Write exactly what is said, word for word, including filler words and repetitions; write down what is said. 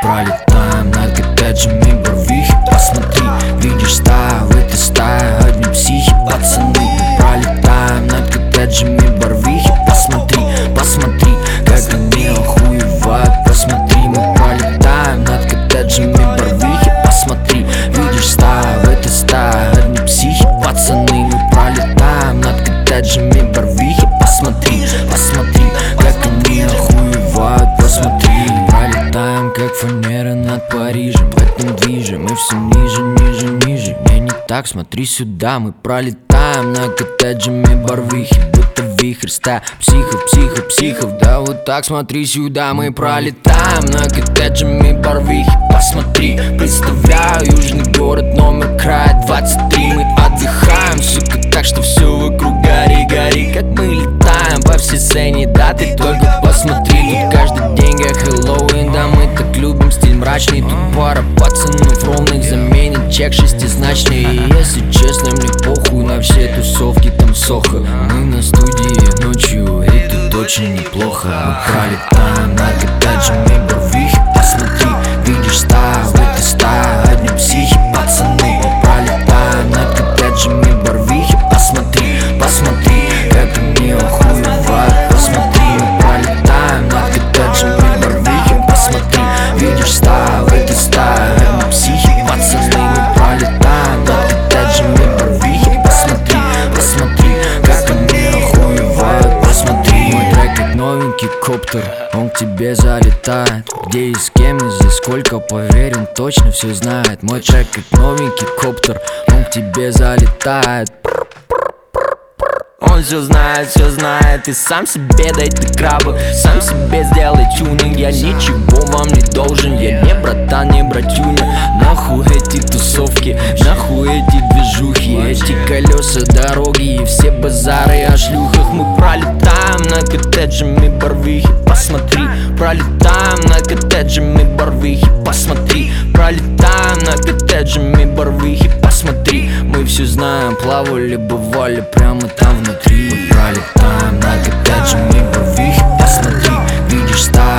пролетаем над коттеджами Барвихи. Посмотри, видишь стаю, в этой стае одни психи, пацаны. Мы пролетаем над коттеджами Барвихи. Посмотри, посмотри, как они охуевают. Посмотри, мы пролетаем над коттеджами Барвихи. Посмотри, видишь стаю, в этой стае одни психи, пацаны. Мы пролетаем над коттеджами Барвихи. Посмотри, посмотри, как они охуевают. Посмотри, пролетаем как фанера над Парижем. В этом движе мы все ниже, ниже, ниже. Не, не так, смотри сюда. Мы пролетаем над коттеджами Барвихи, будто вихрь стая психов, психов, психов. Да вот так, смотри сюда. Мы пролетаем над коттеджами Барвихи. Посмотри, представляю южный город, номер края двадцать три. Мы отдыхаем, сука, так что все вокруг гори, гори. Как мы летаем по всей сцене, да ты только посмотри. Тут каждый день как Хэллоуин, да мы так любим стиль мрачный. Тут пара пацанов ровных заменит чек шестизначный. И если честно, мне похуй на все тусовки там в Сохо. Мы на студии ночью, и тут очень неплохо. Мы пролетаем над коттеджами Барвихи. Посмотри, видишь стаю, в этой стае одни психи, пацаны. Мы пролетаем над коттеджами Барвихи. Посмотри, посмотри, как они охуевают. Посмотри, мы пролетаем над коттеджами Барвихи. Посмотри, видишь стаю, в этой стае одни психи, пацаны. Мы пролетаем над коттеджами Барвихи. Посмотри, посмотри, как они охуевают. Посмотри, мой трек как новенький коптер, он к тебе залетает. Где и с кем и за сколько, поверь, он точно все знает. Мой трек как новенький коптер, он к тебе залетает. Он все знает, все знает, и сам себе дай ты крабы. Сам себе сделай тюнинг, я ничего вам не должен. Я не братан, не братюня. Нахуй эти тусовки, нахуй эти движухи, эти колеса дороги и все базары о шлюхах. Мы пролетаем над коттеджами Барвихи. Посмотри, пролетаем над коттеджами Барвихи. Посмотри, пролетаем над коттеджами Барвихи. Посмотри, мы все знаем, плавали, бывали прямо там внутри. Мы пролетаем над коттеджами Барвихи. Посмотри, видишь стаю,